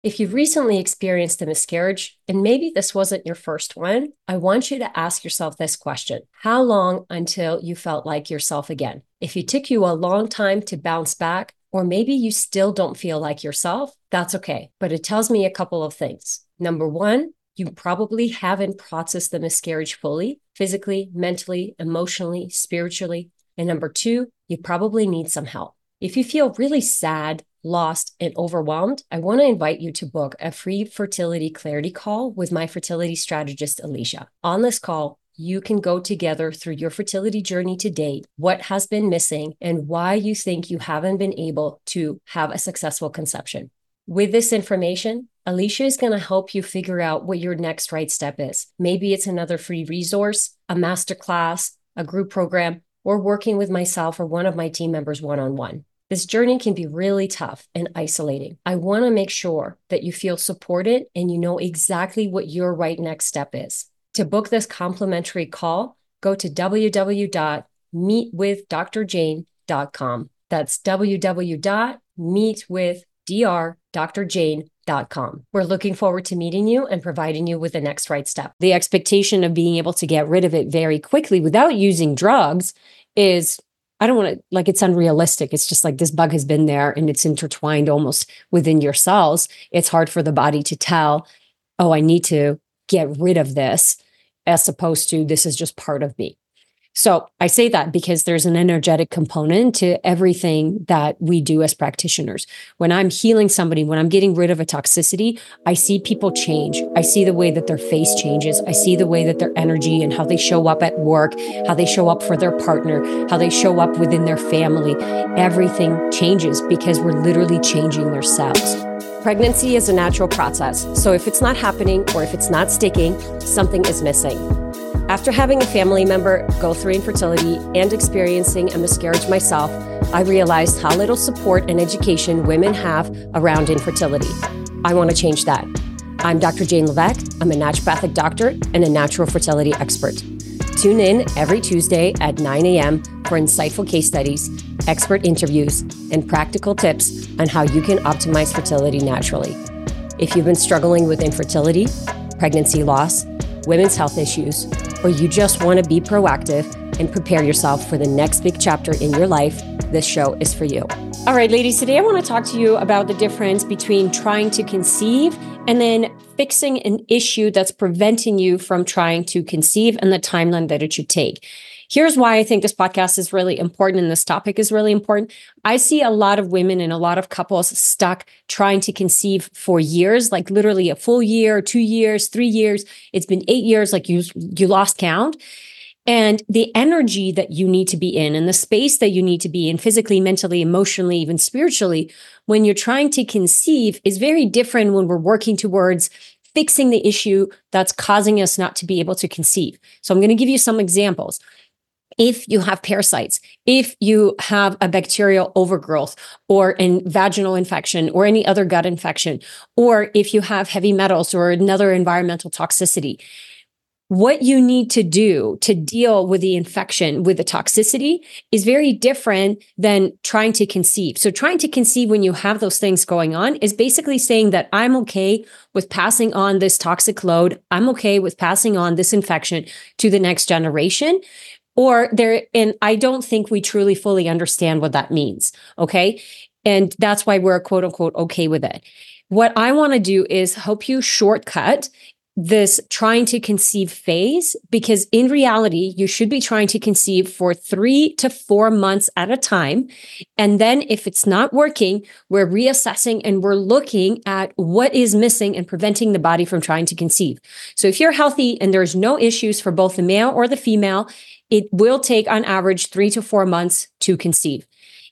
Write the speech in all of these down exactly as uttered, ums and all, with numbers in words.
If you've recently experienced a miscarriage, and maybe this wasn't your first one, I want you to ask yourself this question. How long until you felt like yourself again? If it took you a long time to bounce back, or maybe you still don't feel like yourself, that's okay. But it tells me a couple of things. Number one, you probably haven't processed the miscarriage fully, physically, mentally, emotionally, spiritually. And number two, you probably need some help. If you feel really sad, lost, and overwhelmed, I want to invite you to book a free fertility clarity call with my fertility strategist, Alicia. On this call, you can go together through your fertility journey to date, what has been missing, and why you think you haven't been able to have a successful conception. With this information, Alicia is going to help you figure out what your next right step is. Maybe it's another free resource, a masterclass, a group program, or working with myself or one of my team members one-on-one. This journey can be really tough and isolating. I want to make sure that you feel supported and you know exactly what your right next step is. To book this complimentary call, go to w w w dot meet with dr jane dot com. That's w w w dot meet with dr jane dot com. We're looking forward to meeting you and providing you with the next right step. The expectation of being able to get rid of it very quickly without using drugs is, I don't want to, like, it's unrealistic. It's just like this bug has been there and it's intertwined almost within your cells. It's hard for the body to tell, oh, I need to get rid of this, as opposed to this is just part of me. So I say that because there's an energetic component to everything that we do as practitioners. When I'm healing somebody, when I'm getting rid of a toxicity, I see people change. I see the way that their face changes. I see the way that their energy and how they show up at work, how they show up for their partner, how they show up within their family. Everything changes because we're literally changing their cells. Pregnancy is a natural process. So if it's not happening or if it's not sticking, something is missing. After having a family member go through infertility and experiencing a miscarriage myself, I realized how little support and education women have around infertility. I want to change that. I'm Doctor Jane Levesque. I'm a naturopathic doctor and a natural fertility expert. Tune in every Tuesday at nine a.m. for insightful case studies, expert interviews, and practical tips on how you can optimize fertility naturally. If you've been struggling with infertility, pregnancy loss, women's health issues, or you just want to be proactive and prepare yourself for the next big chapter in your life, this show is for you. All right, ladies, today I want to talk to you about the difference between trying to conceive and then fixing an issue that's preventing you from trying to conceive and the timeline that it should take. Here's why I think this podcast is really important and this topic is really important. I see a lot of women and a lot of couples stuck trying to conceive for years, like literally a full year, two years, three years. It's been eight years, like you, you lost count. And the energy that you need to be in and the space that you need to be in physically, mentally, emotionally, even spiritually, when you're trying to conceive is very different when we're working towards fixing the issue that's causing us not to be able to conceive. So I'm going to give you some examples. If you have parasites, if you have a bacterial overgrowth or a vaginal infection or any other gut infection, or if you have heavy metals or another environmental toxicity, what you need to do to deal with the infection, with the toxicity, is very different than trying to conceive. So trying to conceive when you have those things going on is basically saying that I'm okay with passing on this toxic load. I'm okay with passing on this infection to the next generation. Or there, and I don't think we truly fully understand what that means. Okay. And that's why we're quote unquote okay with it. What I want to do is help you shortcut this trying to conceive phase, because in reality, you should be trying to conceive for three to four months at a time. And then if it's not working, we're reassessing and we're looking at what is missing and preventing the body from trying to conceive. So if you're healthy and there's no issues for both the male or the female, it will take on average three to four months to conceive.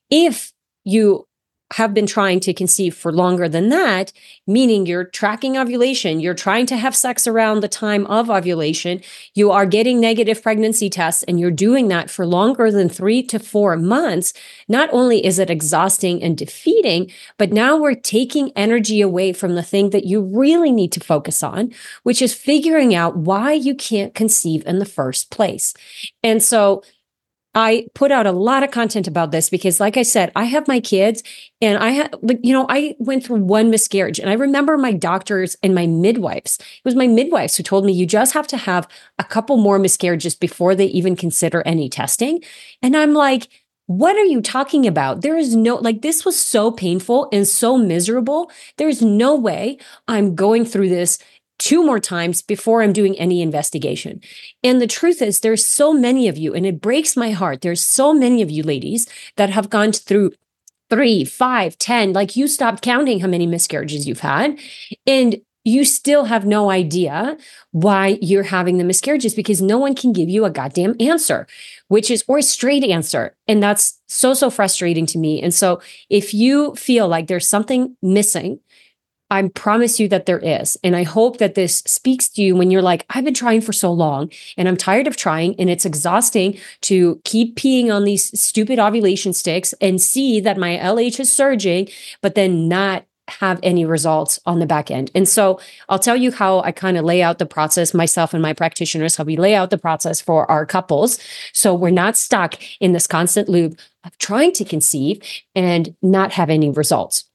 If you have been trying to conceive for longer than that, meaning you're tracking ovulation, you're trying to have sex around the time of ovulation, you are getting negative pregnancy tests, and you're doing that for longer than three to four months, not only is it exhausting and defeating, but now we're taking energy away from the thing that you really need to focus on, which is figuring out why you can't conceive in the first place. And so I put out a lot of content about this because, like I said, I have my kids and I had, you know, I went through one miscarriage and I remember my doctors and my midwives. It was my midwives who told me you just have to have a couple more miscarriages before they even consider any testing. And I'm like, what are you talking about? There is no, like, this was so painful and so miserable. There's no way I'm going through this two more times before I'm doing any investigation. And the truth is, there's so many of you, and it breaks my heart. There's so many of you ladies that have gone through three, five, ten, like you stopped counting how many miscarriages you've had. And you still have no idea why you're having the miscarriages because no one can give you a goddamn answer, which is, or a straight answer. And that's so, so frustrating to me. And so if you feel like there's something missing, I promise you that there is. And I hope that this speaks to you when you're like, I've been trying for so long and I'm tired of trying and it's exhausting to keep peeing on these stupid ovulation sticks and see that my L H is surging, but then not have any results on the back end. And so I'll tell you how I kind of lay out the process, myself and my practitioners, how we lay out the process for our couples. So we're not stuck in this constant loop of trying to conceive and not have any results.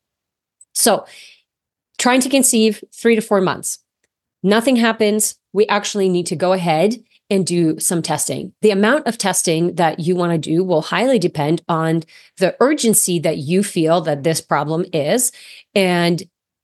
So trying to conceive three to four months. Nothing happens. We actually need to go ahead and do some testing. The amount of testing that you want to do will highly depend on the urgency that you feel that this problem is and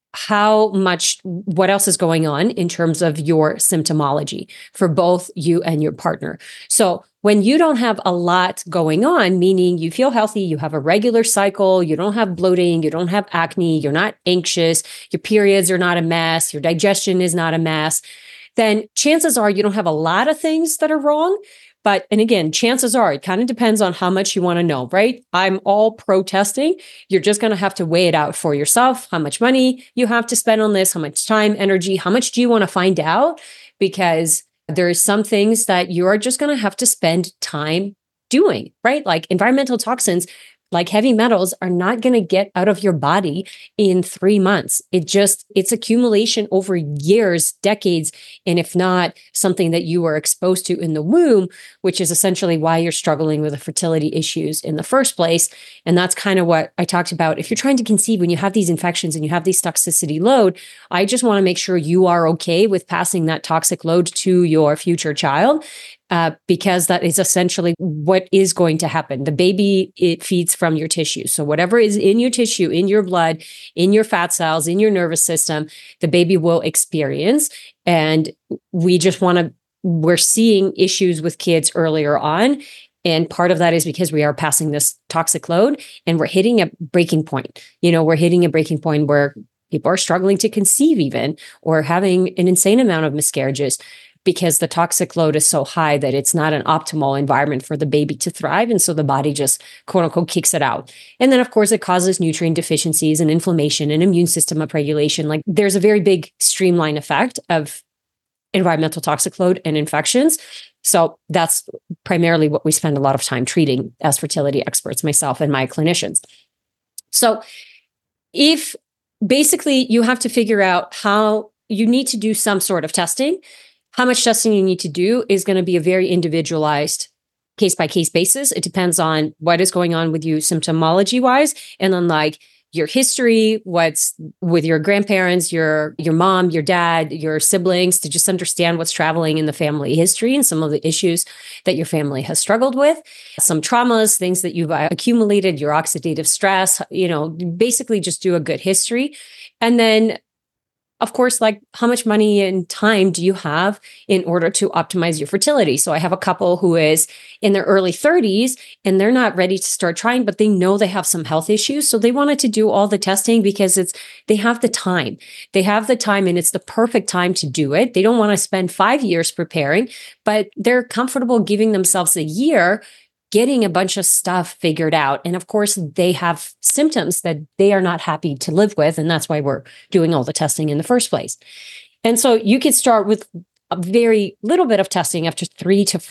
how much, what else is going on in terms of your symptomology for both you and your partner. So when you don't have a lot going on, meaning you feel healthy, you have a regular cycle, you don't have bloating, you don't have acne, you're not anxious, your periods are not a mess, your digestion is not a mess, then chances are you don't have a lot of things that are wrong. But, and again, chances are it kind of depends on how much you want to know, right? I'm all pro testing. You're just going to have to weigh it out for yourself, how much money you have to spend on this, how much time, energy, how much do you want to find out? Because there are some things that you are just going to have to spend time doing, right? Like environmental toxins, like heavy metals, are not going to get out of your body in three months. It just, it's accumulation over years, decades, and if not something that you were exposed to in the womb, which is essentially why you're struggling with the fertility issues in the first place. And that's kind of what I talked about. If you're trying to conceive, when you have these infections and you have these toxicity load, I just want to make sure you are okay with passing that toxic load to your future child. Uh, because that is essentially what is going to happen. The baby, it feeds from your tissue. So whatever is in your tissue, in your blood, in your fat cells, in your nervous system, the baby will experience. And we just want to, we're seeing issues with kids earlier on. And part of that is because we are passing this toxic load and we're hitting a breaking point. You know, we're hitting a breaking point where people are struggling to conceive even, or having an insane amount of miscarriages, because the toxic load is so high that it's not an optimal environment for the baby to thrive. And so the body just, quote unquote, kicks it out. And then, of course, it causes nutrient deficiencies and inflammation and immune system upregulation. Like there's a very big streamline effect of environmental toxic load and infections. So that's primarily what we spend a lot of time treating as fertility experts, myself and my clinicians. So if basically you have to figure out how you need to do some sort of testing. How much testing you need to do is going to be a very individualized case by case basis. It depends on what is going on with you symptomology wise, and then like your history, what's with your grandparents, your your mom, your dad, your siblings, to just understand what's traveling in the family history and some of the issues that your family has struggled with, some traumas, things that you've accumulated, your oxidative stress, you know, basically just do a good history. And then of course, like how much money and time do you have in order to optimize your fertility? So I have a couple who is in their early thirties and they're not ready to start trying, but they know they have some health issues. So they wanted to do all the testing because it's, they have the time. They have the time and it's the perfect time to do it. They don't want to spend five years preparing, but they're comfortable giving themselves a year getting a bunch of stuff figured out. And of course, they have symptoms that they are not happy to live with. And that's why we're doing all the testing in the first place. And so you could start with a very little bit of testing after three to four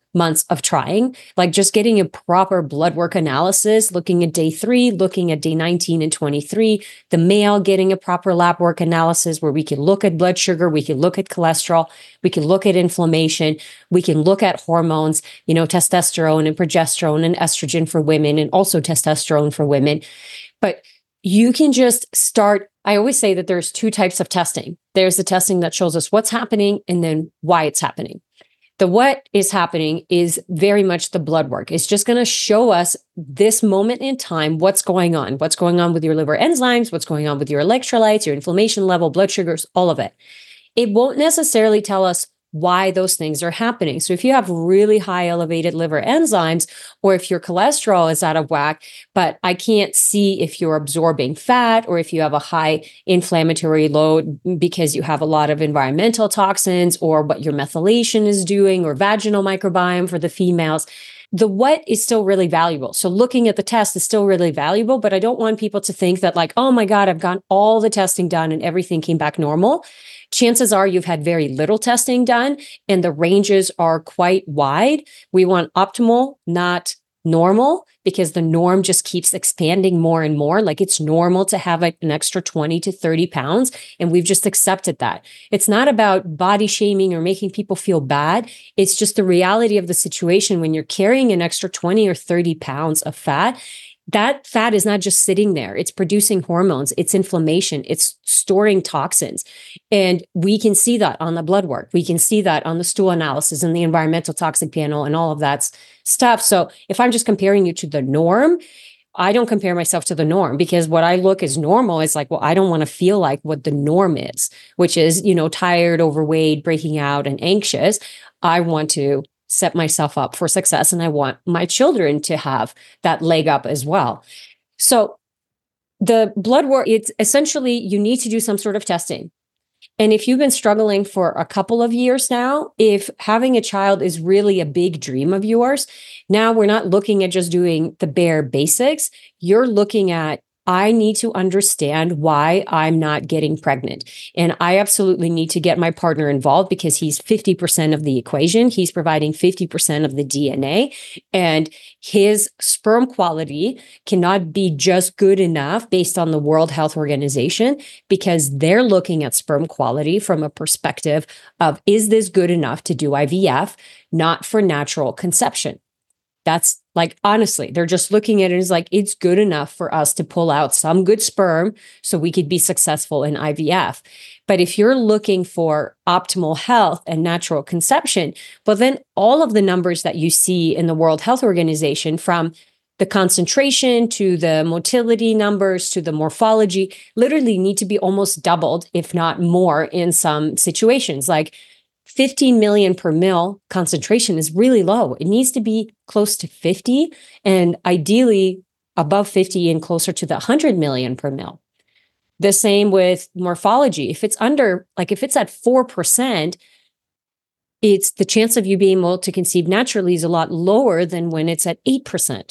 months of trying, like just getting a proper blood work analysis, looking at day three, looking at day nineteen and twenty-three, the male getting a proper lab work analysis where we can look at blood sugar, we can look at cholesterol, we can look at inflammation, we can look at hormones, you know, testosterone and progesterone and estrogen for women, and also testosterone for women. But you can just start. I always say that there's two types of testing. There's the testing that shows us what's happening and then why it's happening. The what is happening is very much the blood work. It's just going to show us this moment in time, what's going on, what's going on with your liver enzymes, what's going on with your electrolytes, your inflammation level, blood sugars, all of it. It won't necessarily tell us why those things are happening. So if you have really high elevated liver enzymes, or if your cholesterol is out of whack, but I can't see if you're absorbing fat or if you have a high inflammatory load because you have a lot of environmental toxins, or what your methylation is doing, or vaginal microbiome for the females, the what is still really valuable. So looking at the test is still really valuable, but I don't want people to think that like, oh my God, I've gotten all the testing done and everything came back normal. Chances are you've had very little testing done and the ranges are quite wide. We want optimal, not normal, because the norm just keeps expanding more and more. Like it's normal to have like an extra twenty to thirty pounds. And we've just accepted that. It's not about body shaming or making people feel bad. It's just the reality of the situation. When you're carrying an extra twenty or thirty pounds of fat, that fat is not just sitting there. It's producing hormones, it's inflammation, it's storing toxins. And we can see that on the blood work. We can see that on the stool analysis and the environmental toxic panel and all of that stuff. So if I'm just comparing you to the norm, I don't compare myself to the norm, because what I look as normal is like, well, I don't want to feel like what the norm is, which is, you know, tired, overweight, breaking out, and anxious. I want to set myself up for success, and I want my children to have that leg up as well. So the blood work, it's essentially, you need to do some sort of testing. And if you've been struggling for a couple of years now, if having a child is really a big dream of yours, now we're not looking at just doing the bare basics. You're looking at, I need to understand why I'm not getting pregnant. And I absolutely need to get my partner involved, because he's fifty percent of the equation. He's providing fifty percent of the D N A, and his sperm quality cannot be just good enough based on the World Health Organization, because they're looking at sperm quality from a perspective of, is this good enough to do I V F, not for natural conception. That's like, honestly, they're just looking at it as like, it's good enough for us to pull out some good sperm so we could be successful in I V F. But if you're looking for optimal health and natural conception, well, then all of the numbers that you see in the World Health Organization, from the concentration to the motility numbers to the morphology, literally need to be almost doubled, if not more, in some situations. Like fifteen million per mil concentration is really low. It needs to be close to fifty, and ideally above fifty and closer to the one hundred million per mil. The same with morphology. If it's under, like if it's at four percent, it's the chance of you being able to conceive naturally is a lot lower than when it's at eight percent.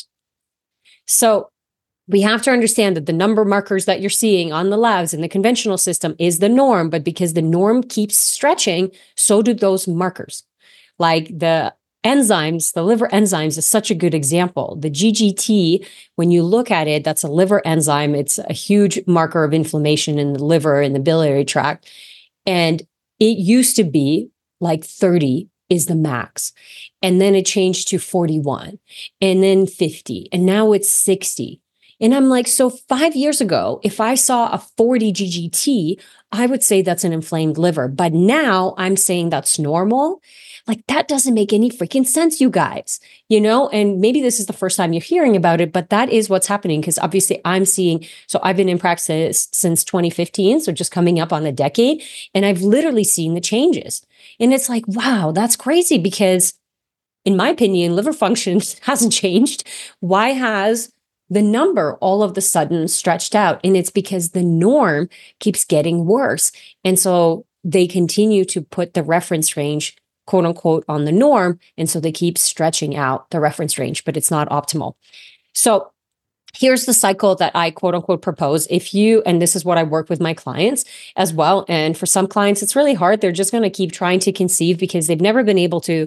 So we have to understand that the number markers that you're seeing on the labs in the conventional system is the norm, but because the norm keeps stretching, so do those markers. Like the enzymes, the liver enzymes is such a good example. The G G T, when you look at it, that's a liver enzyme. It's a huge marker of inflammation in the liver and the biliary tract. And it used to be like thirty is the max. And then it changed to forty-one, and then fifty, and now it's sixty. And I'm like, so five years ago, if I saw a forty G G T, I would say that's an inflamed liver. But now I'm saying that's normal. Like, that doesn't make any freaking sense, you guys, you know? And maybe this is the first time you're hearing about it, but that is what's happening. Because obviously I'm seeing, so I've been in practice since twenty fifteen, so just coming up on a decade, and I've literally seen the changes. And it's like, wow, that's crazy, because in my opinion, liver function hasn't changed. Why has the number all of the sudden stretched out? And it's because the norm keeps getting worse. And so they continue to put the reference range, quote unquote, on the norm. And so they keep stretching out the reference range, but it's not optimal. So here's the cycle that I quote unquote propose. If you, and this is what I work with my clients as well. And for some clients, it's really hard. They're just going to keep trying to conceive because they've never been able to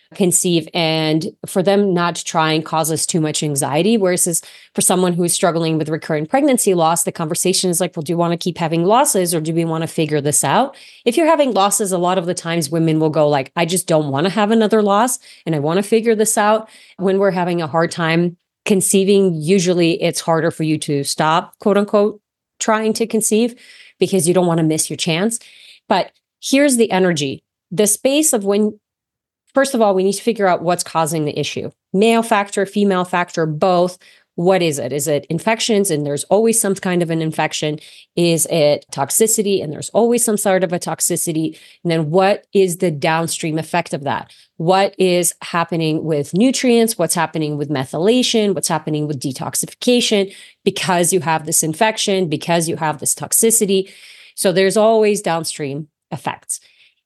conceive, and for them not to try and cause us too much anxiety. Whereas for someone who is struggling with recurrent pregnancy loss, the conversation is like, well, do you want to keep having losses or do we want to figure this out? If you're having losses, a lot of the times women will go like, I just don't want to have another loss and I want to figure this out. When we're having a hard time conceiving, usually it's harder for you to stop, quote unquote, trying to conceive because you don't want to miss your chance. But here's the energy. The space of when, first of all, we need to figure out what's causing the issue. Male factor, female factor, both. What is it? Is it infections? And there's always some kind of an infection. Is it toxicity? And there's always some sort of a toxicity. And then what is the downstream effect of that? What is happening with nutrients? What's happening with methylation? What's happening with detoxification? Because you have this infection, because you have this toxicity. So there's always downstream effects.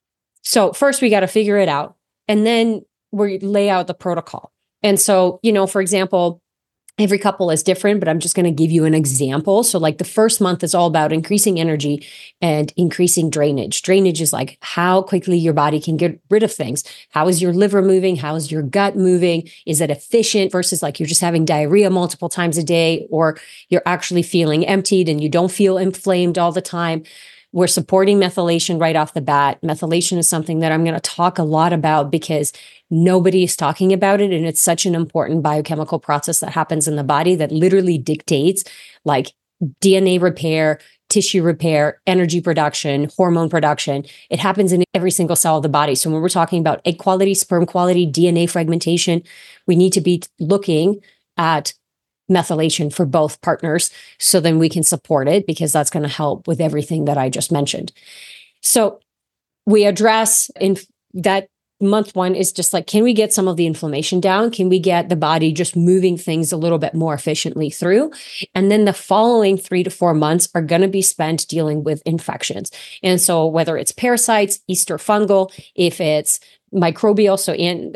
So first we got to figure it out, and then we lay out the protocol. And so, you know, for example, every couple is different, but I'm just going to give you an example. So like the first month is all about increasing energy and increasing drainage. Drainage is like how quickly your body can get rid of things. How is your liver moving? How is your gut moving? Is it efficient versus like you're just having diarrhea multiple times a day, or you're actually feeling emptied and you don't feel inflamed all the time? We're supporting methylation right off the bat. Methylation is something that I'm going to talk a lot about because nobody is talking about it. And it's such an important biochemical process that happens in the body that literally dictates like D N A repair, tissue repair, energy production, hormone production. It happens in every single cell of the body. So when we're talking about egg quality, sperm quality, D N A fragmentation, we need to be looking at methylation for both partners, so then we can support it, because that's going to help with everything that I just mentioned. So we address in that month one is just like, can we get some of the inflammation down? Can we get the body just moving things a little bit more efficiently through? And then the following three to four months are going to be spent dealing with infections. And so whether it's parasites, yeast or fungal, if it's microbial, so in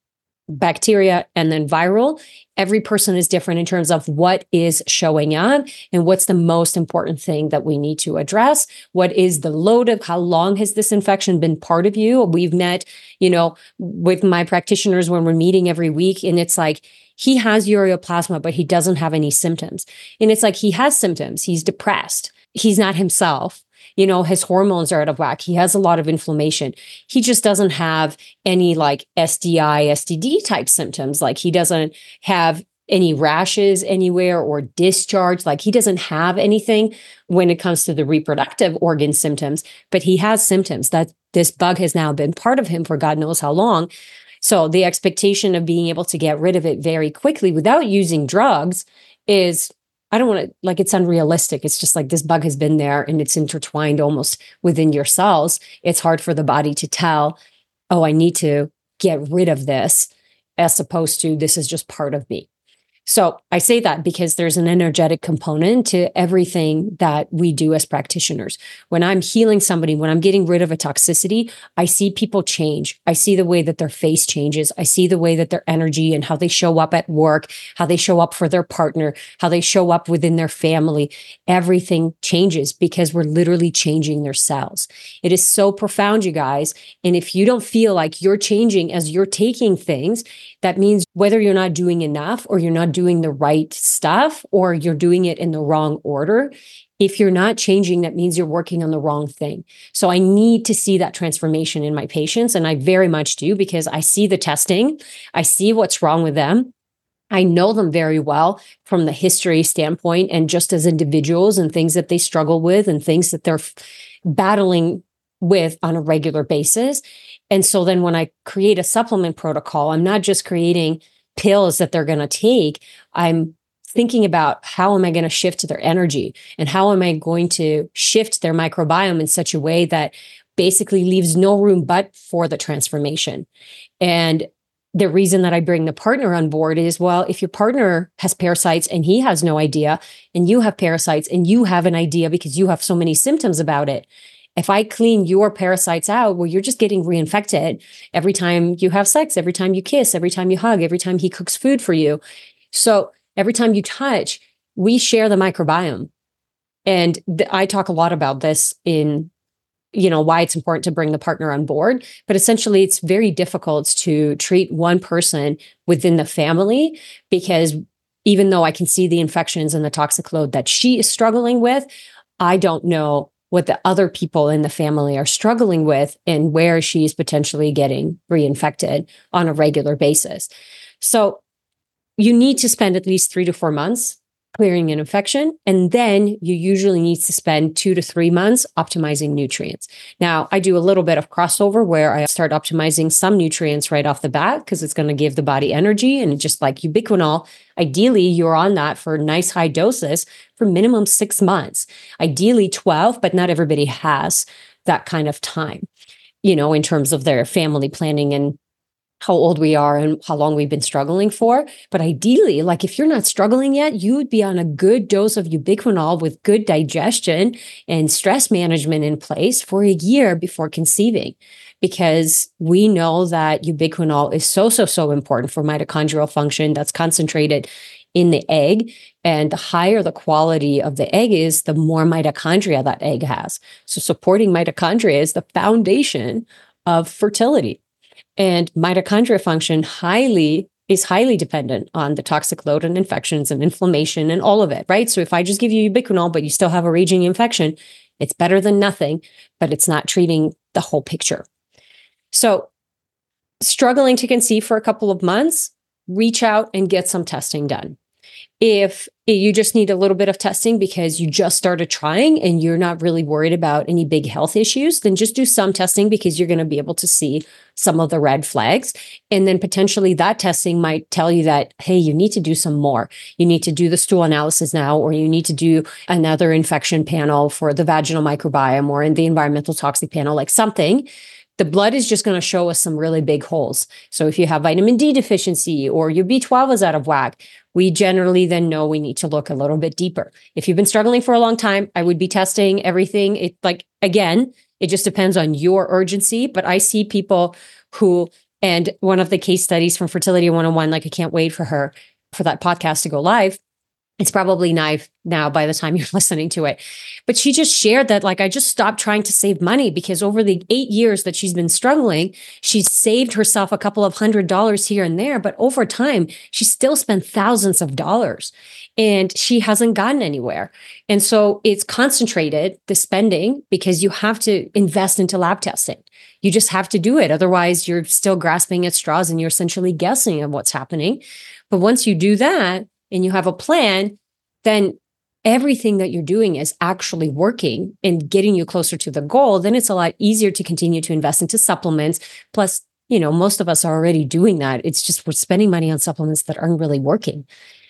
bacteria, and then viral, every person is different in terms of what is showing up and what's the most important thing that we need to address. What is the load of how long has this infection been part of you? We've met, you know, with my practitioners when we're meeting every week, and it's like, he has ureaplasma, but he doesn't have any symptoms. And it's like, he has symptoms. He's depressed. He's not himself. You know, his hormones are out of whack. He has a lot of inflammation. He just doesn't have any like S T I, S T D type symptoms. Like he doesn't have any rashes anywhere or discharge. Like he doesn't have anything when it comes to the reproductive organ symptoms, but he has symptoms that this bug has now been part of him for God knows how long. So the expectation of being able to get rid of it very quickly without using drugs is, I don't want to, like, it's unrealistic. It's just like this bug has been there and it's intertwined almost within your cells. It's hard for the body to tell, oh, I need to get rid of this, as opposed to this is just part of me. So I say that because there's an energetic component to everything that we do as practitioners. When I'm healing somebody, when I'm getting rid of a toxicity, I see people change. I see the way that their face changes. I see the way that their energy and how they show up at work, how they show up for their partner, how they show up within their family. Everything changes because we're literally changing their cells. It is so profound, you guys. And if you don't feel like you're changing as you're taking things, that means whether you're not doing enough or you're not doing the right stuff or you're doing it in the wrong order. If you're not changing, that means you're working on the wrong thing. So I need to see that transformation in my patients. And I very much do, because I see the testing. I see what's wrong with them. I know them very well from the history standpoint and just as individuals and things that they struggle with and things that they're battling with on a regular basis. And so then when I create a supplement protocol, I'm not just creating pills that they're going to take. I'm thinking about how am I going to shift their energy and how am I going to shift their microbiome in such a way that basically leaves no room but for the transformation. And the reason that I bring the partner on board is, well, if your partner has parasites and he has no idea, and you have parasites and you have an idea because you have so many symptoms about it, if I clean your parasites out, well, you're just getting reinfected every time you have sex, every time you kiss, every time you hug, every time he cooks food for you. So every time you touch, we share the microbiome. And th- I talk a lot about this in you know, why it's important to bring the partner on board. But essentially, it's very difficult to treat one person within the family, because even though I can see the infections and the toxic load that she is struggling with, I don't know what the other people in the family are struggling with and where she's potentially getting reinfected on a regular basis. So you need to spend at least three to four months clearing an infection. And then you usually need to spend two to three months optimizing nutrients. Now, I do a little bit of crossover where I start optimizing some nutrients right off the bat because it's going to give the body energy. And just like ubiquinol, ideally, you're on that for nice high doses for minimum six months, ideally twelve, but not everybody has that kind of time, you know, in terms of their family planning and how old we are and how long we've been struggling for. But ideally, like if you're not struggling yet, you would be on a good dose of ubiquinol with good digestion and stress management in place for a year before conceiving. Because we know that ubiquinol is so, so, so important for mitochondrial function that's concentrated in the egg. And the higher the quality of the egg is, the more mitochondria that egg has. So supporting mitochondria is the foundation of fertility. And mitochondria function highly is highly dependent on the toxic load and infections and inflammation and all of it, right? So if I just give you ubiquinol, but you still have a raging infection, it's better than nothing, but it's not treating the whole picture. So struggling to conceive for a couple of months, reach out and get some testing done. If you just need a little bit of testing because you just started trying and you're not really worried about any big health issues, then just do some testing because you're going to be able to see some of the red flags. And then potentially that testing might tell you that, hey, you need to do some more. You need to do the stool analysis now, or you need to do another infection panel for the vaginal microbiome or in the environmental toxic panel, like something. The blood is just going to show us some really big holes. So if you have vitamin D deficiency or your B twelve is out of whack, we generally then know we need to look a little bit deeper. If you've been struggling for a long time, I would be testing everything. It like, again, it just depends on your urgency, but I see people who, and one of the case studies from Fertility one oh one, like I can't wait for her, for that podcast to go live. It's probably live now by the time you're listening to it. But she just shared that, like, I just stopped trying to save money because over the eight years that she's been struggling, she's saved herself a couple of hundred dollars here and there. But over time, she still spent thousands of dollars and she hasn't gotten anywhere. And so it's concentrated, the spending, because you have to invest into lab testing. You just have to do it. Otherwise, you're still grasping at straws and you're essentially guessing at what's happening. But once you do that, and you have a plan, then everything that you're doing is actually working and getting you closer to the goal, then it's a lot easier to continue to invest into supplements. Plus, you know, most of us are already doing that. It's just we're spending money on supplements that aren't really working.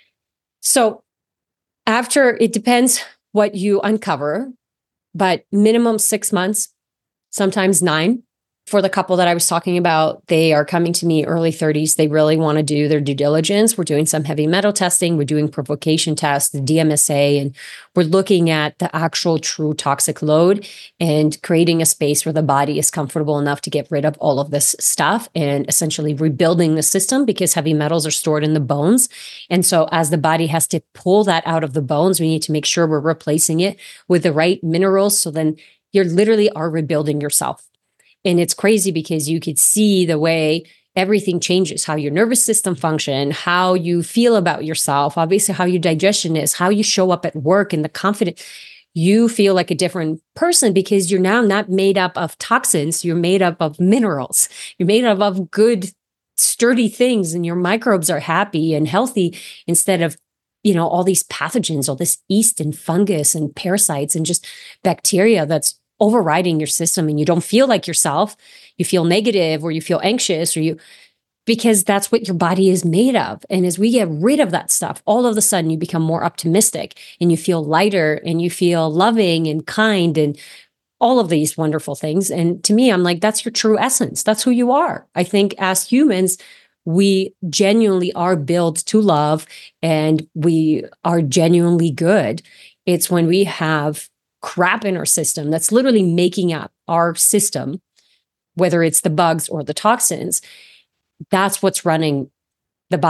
So after, it depends what you uncover, but minimum six months, sometimes nine. For the couple that I was talking about, they are coming to me early thirties. They really want to do their due diligence. We're doing some heavy metal testing. We're doing provocation tests, the D M S A, and we're looking at the actual true toxic load and creating a space where the body is comfortable enough to get rid of all of this stuff and essentially rebuilding the system, because heavy metals are stored in the bones. And so as the body has to pull that out of the bones, we need to make sure we're replacing it with the right minerals. So then you literally are rebuilding yourself. And it's crazy because you could see the way everything changes, how your nervous system function, how you feel about yourself, obviously how your digestion is, how you show up at work, and the confidence. You feel like a different person because you're now not made up of toxins. You're made up of minerals. You're made up of good, sturdy things, and your microbes are happy and healthy instead of, you know, all these pathogens, all this yeast and fungus and parasites and just bacteria that's overriding your system, and you don't feel like yourself. You feel negative or you feel anxious, or you, because that's what your body is made of. And as we get rid of that stuff, all of a sudden you become more optimistic and you feel lighter and you feel loving and kind and all of these wonderful things. And to me, I'm like, that's your true essence. That's who you are. I think as humans, we genuinely are built to love and we are genuinely good. It's when we have crap in our system that's literally making up our system, whether it's the bugs or the toxins, that's what's running the body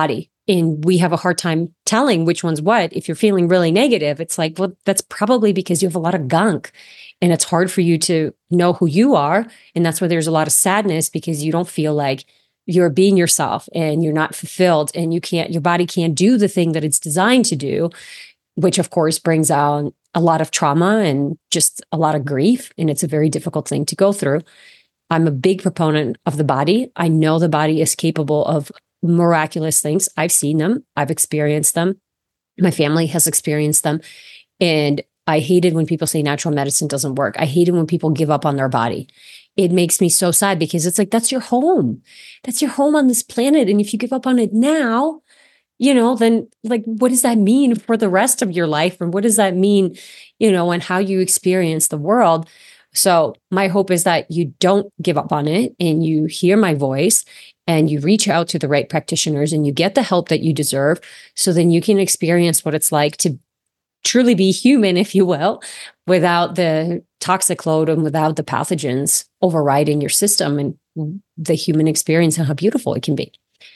And we have a hard time telling which one's what. If you're feeling really negative, it's like, well, that's probably because you have a lot of gunk and it's hard for you to know who you are. And that's why there's a lot of sadness, because you don't feel like you're being yourself and you're not fulfilled, and you can't, your body can't do the thing that it's designed to do, which of course brings out a lot of trauma and just a lot of grief. And it's a very difficult thing to go through. I'm a big proponent of the body. I know the body is capable of miraculous things. I've seen them. I've experienced them. My family has experienced them. And I hated when people say natural medicine doesn't work. I hated when people give up on their body. It makes me so sad, because it's like, that's your home. That's your home on this planet. And if you give up on it now, you know, then like, what does that mean for the rest of your life? And what does that mean, you know, and how you experience the world? So my hope is that you don't give up on it, and you hear my voice, and you reach out to the right practitioners, and you get the help that you deserve, so then you can experience what it's like to truly be human, if you will, without the toxic load and without the pathogens overriding your system, and the human experience and how beautiful it can be.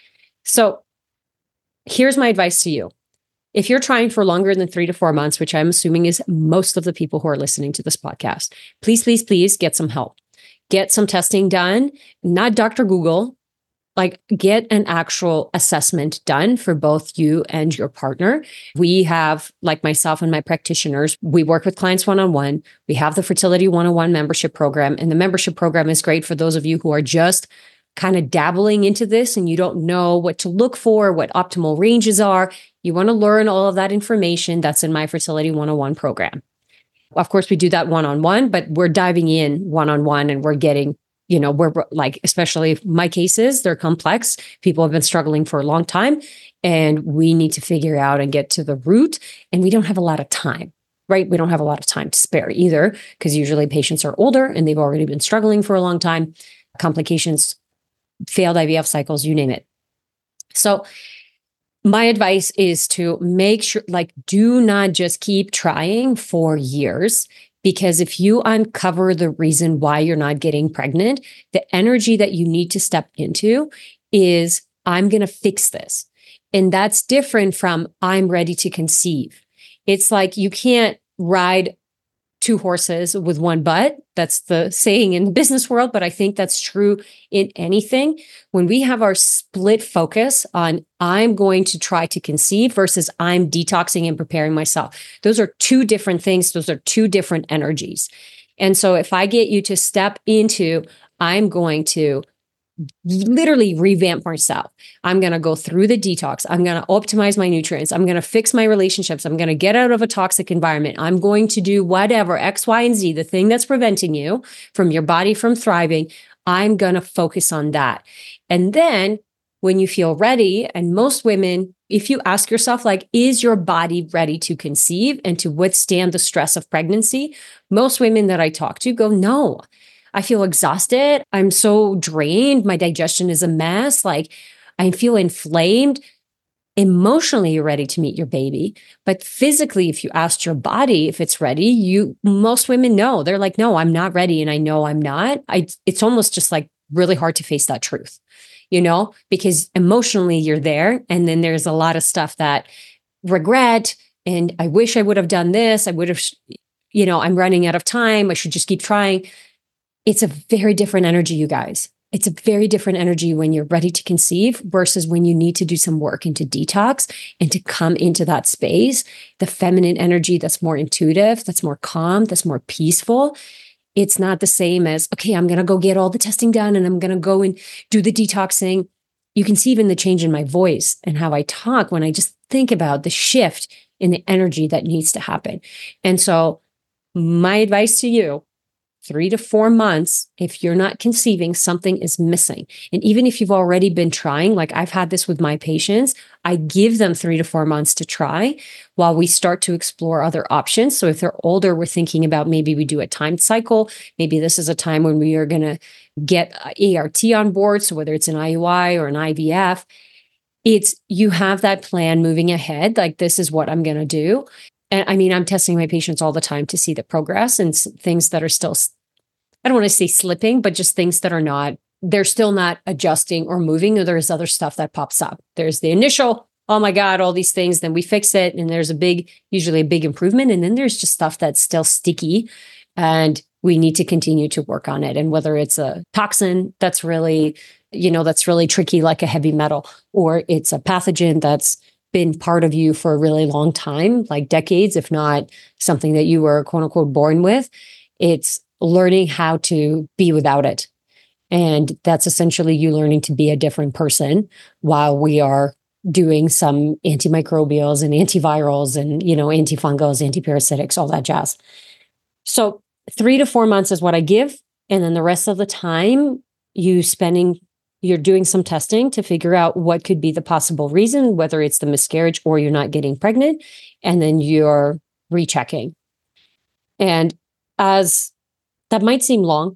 So here's my advice to you. If you're trying for longer than three to four months, which I'm assuming is most of the people who are listening to this podcast, please, please, please get some help. Get some testing done, not Doctor Google. Like, get an actual assessment done for both you and your partner. We have, like myself and my practitioners, we work with clients one-on-one. We have the Fertility one oh one membership program. And the membership program is great for those of you who are just kind of dabbling into this and you don't know what to look for, what optimal ranges are. You want to learn all of that information. That's in my Fertility one oh one program. Of course, we do that one-on-one, but we're diving in one-on-one, and we're getting, you know, we're like, especially my cases, they're complex. People have been struggling for a long time, and we need to figure out and get to the root. And we don't have a lot of time, right? We don't have a lot of time to spare either, because usually patients are older and they've already been struggling for a long time. Complications, failed I V F cycles, you name it. So my advice is to make sure, like, do not just keep trying for years, because if you uncover the reason why you're not getting pregnant, the energy that you need to step into is, I'm going to fix this. And that's different from, I'm ready to conceive. It's like, you can't ride two horses with one butt. That's the saying in the business world, but I think that's true in anything. When we have our split focus on, I'm going to try to conceive versus I'm detoxing and preparing myself, those are two different things. Those are two different energies. And so if I get you to step into, I'm going to literally revamp myself. I'm going to go through the detox. I'm going to optimize my nutrients. I'm going to fix my relationships. I'm going to get out of a toxic environment. I'm going to do whatever, X, Y, and Z, the thing that's preventing you from your body from thriving. I'm going to focus on that. And then when you feel ready, and most women, if you ask yourself, like, is your body ready to conceive and to withstand the stress of pregnancy? Most women that I talk to go, no. I feel exhausted. I'm so drained. My digestion is a mess. Like, I feel inflamed. Emotionally, you're ready to meet your baby. But physically, if you asked your body if it's ready, you, most women know. They're like, no, I'm not ready. And I know I'm not. I, it's almost just like really hard to face that truth, you know, because emotionally you're there. And then there's a lot of stuff that regret. And I wish I would have done this. I would have, you know, I'm running out of time. I should just keep trying. It's a very different energy, you guys. It's a very different energy when you're ready to conceive versus when you need to do some work into detox and to come into that space, the feminine energy that's more intuitive, that's more calm, that's more peaceful. It's not the same as, okay, I'm going to go get all the testing done and I'm going to go and do the detoxing. You can see even the change in my voice and how I talk when I just think about the shift in the energy that needs to happen. And so my advice to you, three to four months, if you're not conceiving, something is missing. And even if you've already been trying, like I've had this with my patients, I give them three to four months to try while we start to explore other options. So if they're older, we're thinking about maybe we do a timed cycle. Maybe this is a time when we are going to get A R T on board. So whether it's an I U I or an I V F, it's, you have that plan moving ahead. Like, this is what I'm going to do. And I mean, I'm testing my patients all the time to see the progress and things that are still, I don't want to say slipping, but just things that are not, they're still not adjusting or moving. Or there's other stuff that pops up. There's the initial oh my God, all these things, then we fix it. And there's a big, usually a big improvement. And then there's just stuff that's still sticky and we need to continue to work on it. And whether it's a toxin that's really, you know, that's really tricky, like a heavy metal, or it's a pathogen that's been part of you for a really long time, like decades, if not something that you were quote unquote born with, it's learning how to be without it. And that's essentially you learning to be a different person while we are doing some antimicrobials and antivirals and, you know, antifungals, antiparasitics, all that jazz. So three to four months is what I give. And then the rest of the time you spending, you're doing some testing to figure out what could be the possible reason, whether it's the miscarriage or you're not getting pregnant. And then you're rechecking. And as that might seem long,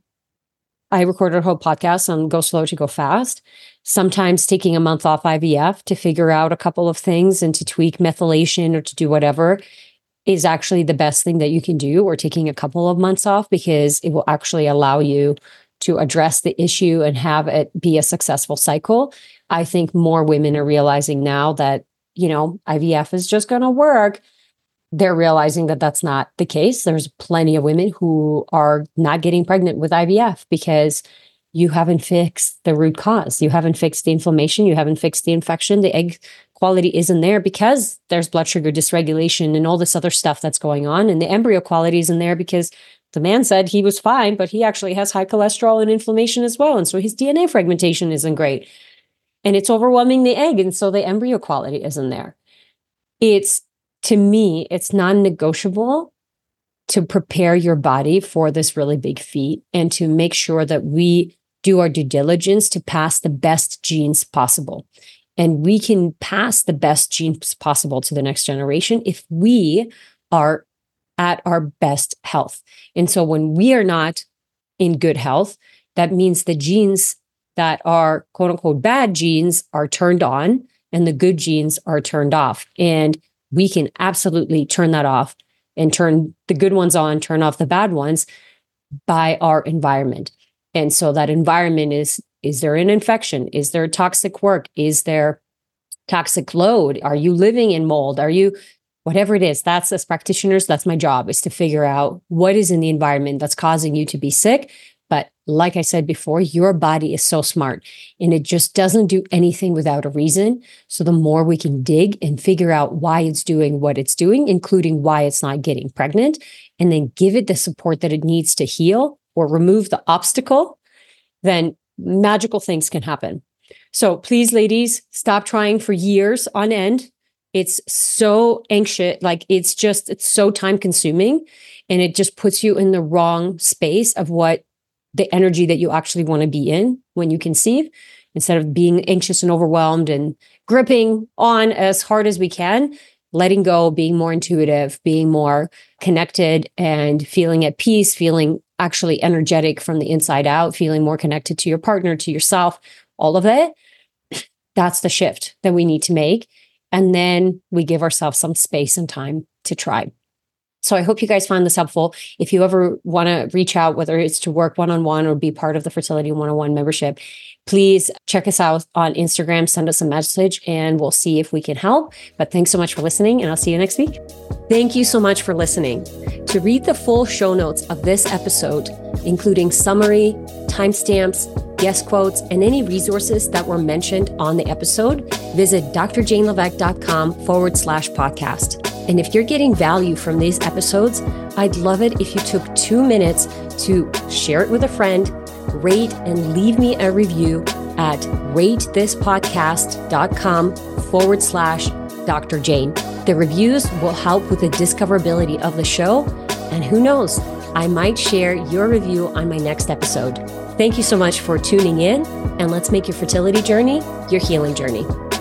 I recorded a whole podcast on Go Slow to Go Fast. Sometimes taking a month off I V F to figure out a couple of things and to tweak methylation or to do whatever is actually the best thing that you can do, or taking a couple of months off, because it will actually allow you to address the issue and have it be a successful cycle. I think more women are realizing now that, you know, I V F is just going to work. They're realizing that that's not the case. There's plenty of women who are not getting pregnant with I V F because you haven't fixed the root cause. You haven't fixed the inflammation. You haven't fixed the infection. The egg quality isn't there because there's blood sugar dysregulation and all this other stuff that's going on. And the embryo quality isn't there because the man said he was fine, but he actually has high cholesterol and inflammation as well. And so his D N A fragmentation isn't great. And it's overwhelming the egg. And so the embryo quality isn't there. It's, to me, it's non-negotiable to prepare your body for this really big feat and to make sure that we do our due diligence to pass the best genes possible. And we can pass the best genes possible to the next generation if we are at our best health. And so when we are not in good health, that means the genes that are quote unquote bad genes are turned on and the good genes are turned off. And we can absolutely turn that off and turn the good ones on, turn off the bad ones by our environment. And so that environment is, is there an infection? Is there toxic work? Is there toxic load? Are you living in mold? Are you, whatever it is, that's, as practitioners, that's my job, is to figure out what is in the environment that's causing you to be sick. But like I said before, your body is so smart and it just doesn't do anything without a reason. So the more we can dig and figure out why it's doing what it's doing, including why it's not getting pregnant, and then give it the support that it needs to heal or remove the obstacle, then magical things can happen. So please, ladies, stop trying for years on end. It's so anxious, like it's just, it's so time consuming, and it just puts you in the wrong space of what the energy that you actually want to be in when you conceive, instead of being anxious and overwhelmed and gripping on as hard as we can, letting go, being more intuitive, being more connected and feeling at peace, feeling actually energetic from the inside out, feeling more connected to your partner, to yourself, all of it. That's the shift that we need to make. And then we give ourselves some space and time to try. So I hope you guys found this helpful. If you ever want to reach out, whether it's to work one-on-one or be part of the Fertility one oh one membership, please check us out on Instagram, send us a message, and we'll see if we can help. But thanks so much for listening, and I'll see you next week. Thank you so much for listening. To read the full show notes of this episode, including summary, timestamps, guest quotes, and any resources that were mentioned on the episode, visit drjanelevesque.com forward slash podcast. And if you're getting value from these episodes, I'd love it if you took two minutes to share it with a friend, rate and leave me a review at ratethispodcast.com forward slash Dr. Jane. The reviews will help with the discoverability of the show. And who knows, I might share your review on my next episode. Thank you so much for tuning in, and let's make your fertility journey your healing journey.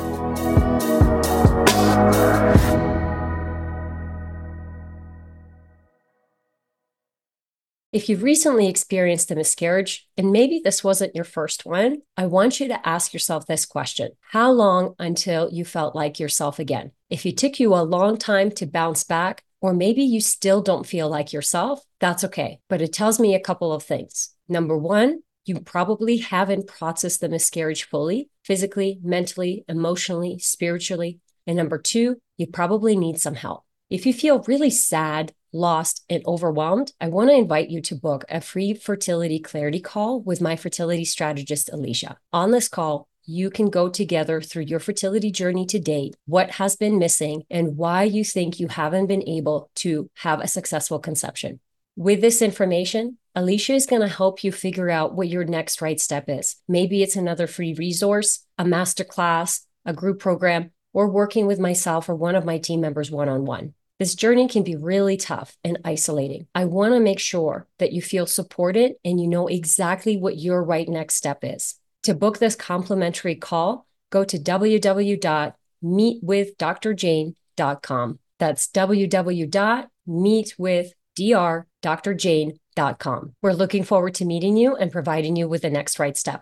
If you've recently experienced a miscarriage, and maybe this wasn't your first one, I want you to ask yourself this question. How long until you felt like yourself again? If it took you a long time to bounce back, or maybe you still don't feel like yourself, that's okay. But it tells me a couple of things. Number one, you probably haven't processed the miscarriage fully, physically, mentally, emotionally, spiritually. And number two, you probably need some help. If you feel really sad, lost, and overwhelmed, I want to invite you to book a free fertility clarity call with my fertility strategist, Alicia. On this call, you can go together through your fertility journey to date, what has been missing, and why you think you haven't been able to have a successful conception. With this information, Alicia is going to help you figure out what your next right step is. Maybe it's another free resource, a masterclass, a group program, or working with myself or one of my team members one-on-one. This journey can be really tough and isolating. I want to make sure that you feel supported and you know exactly what your right next step is. To book this complimentary call, go to w w w dot meet with d r jane dot com. That's w w w dot meet with d r jane dot com. We're looking forward to meeting you and providing you with the next right step.